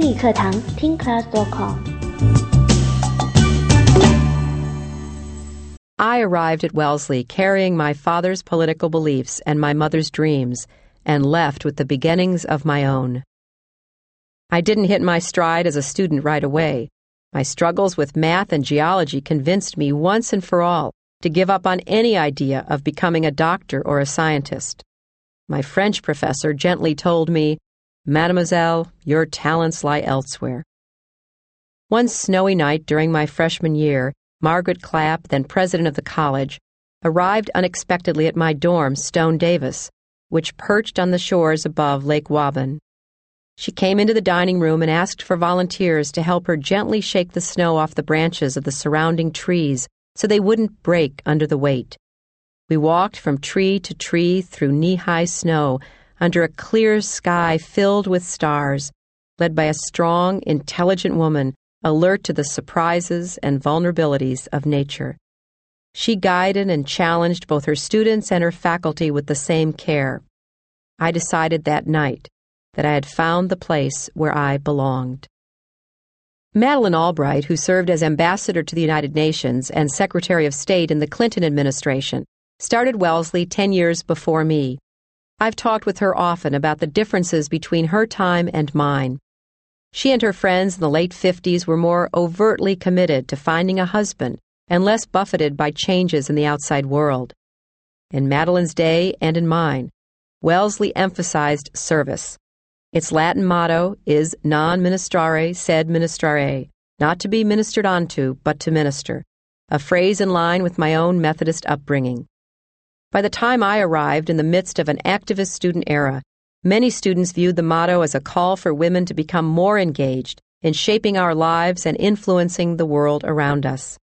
英语课堂听 class.com。 I arrived at Wellesley carrying my father's political beliefs and my mother's dreams, and left with the beginnings of my own. I didn't hit my stride as a student right away. My struggles with math and geology convinced me once and for all to give up on any idea of becoming a doctor or a scientist. My French professor gently told me, "Mademoiselle, your talents lie elsewhere." One snowy night during my freshman year, Margaret Clapp, then president of the college, arrived unexpectedly at my dorm, Stone Davis, which perched on the shores above Lake Waban. She came into the dining room and asked for volunteers to help her gently shake the snow off the branches of the surrounding trees so they wouldn't break under the weight. We walked from tree to tree through knee-high snow under a clear sky filled with stars, led by a strong, intelligent woman alert to the surprises and vulnerabilities of nature. She guided and challenged both her students and her faculty with the same care. I decided that night that I had found the place where I belonged. Madeleine Albright, who served as ambassador to the United Nations and Secretary of State in the Clinton administration, started Wellesley 10 years before me. I've talked with her often about the differences between her time and mine. She and her friends in the late 50s were more overtly committed to finding a husband and less buffeted by changes in the outside world. In Madeleine's day and in mine, Wellesley emphasized service. Its Latin motto is non ministrare sed ministrare, not to be ministered onto, but to minister, a phrase in line with my own Methodist upbringing. By the time I arrived in the midst of an activist student era, many students viewed the motto as a call for women to become more engaged in shaping our lives and influencing the world around us.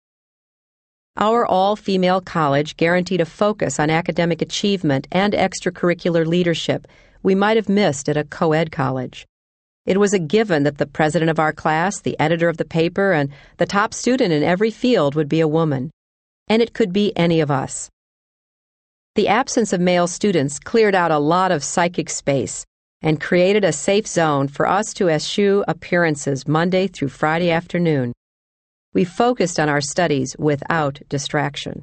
Our all-female college guaranteed a focus on academic achievement and extracurricular leadership we might have missed at a co-ed college. It was a given that the president of our class, the editor of the paper, and the top student in every field would be a woman. And it could be any of us. The absence of male students cleared out a lot of psychic space and created a safe zone for us to eschew appearances Monday through Friday afternoon. We focused on our studies without distraction.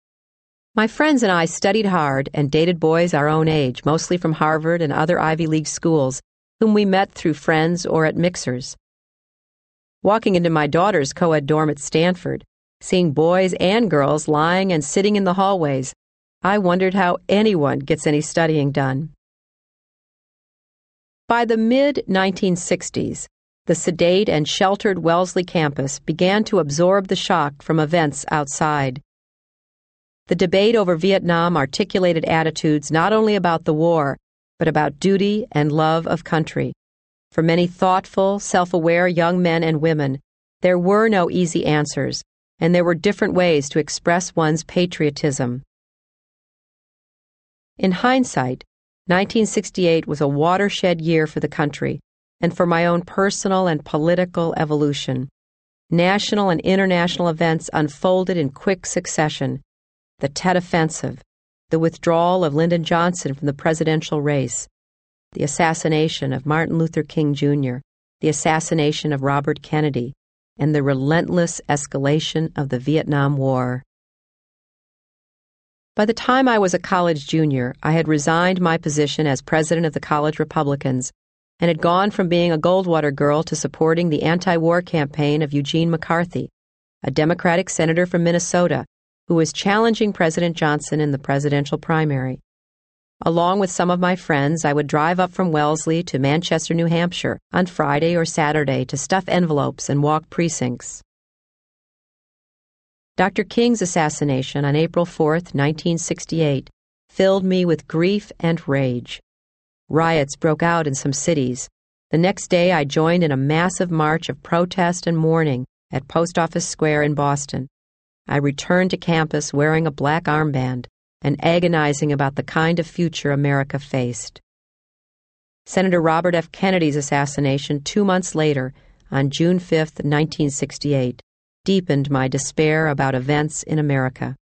My friends and I studied hard and dated boys our own age, mostly from Harvard and other Ivy League schools, whom we met through friends or at mixers. Walking into my daughter's co-ed dorm at Stanford, seeing boys and girls lying and sitting in the hallways, I wondered how anyone gets any studying done. By the mid-1960s, the sedate and sheltered Wellesley campus began to absorb the shock from events outside. The debate over Vietnam articulated attitudes not only about the war, but about duty and love of country. For many thoughtful, self-aware young men and women, there were no easy answers, and there were different ways to express one's patriotism. In hindsight, 1968 was a watershed year for the country and for my own personal and political evolution. National and international events unfolded in quick succession. The Tet Offensive, the withdrawal of Lyndon Johnson from the presidential race, the assassination of Martin Luther King Jr., the assassination of Robert Kennedy, and the relentless escalation of the Vietnam War. By the time I was a college junior, I had resigned my position as president of the college Republicans and had gone from being a Goldwater girl to supporting the anti-war campaign of Eugene McCarthy, a Democratic senator from Minnesota who was challenging President Johnson in the presidential primary. Along with some of my friends, I would drive up from Wellesley to Manchester, New Hampshire on Friday or Saturday to stuff envelopes and walk precincts. Dr. King's assassination on April 4, 1968, filled me with grief and rage. Riots broke out in some cities. The next day, I joined in a massive march of protest and mourning at Post Office Square in Boston. I returned to campus wearing a black armband and agonizing about the kind of future America faced. Senator Robert F. Kennedy's assassination 2 months later, on June 5, 1968, deepened my despair about events in America.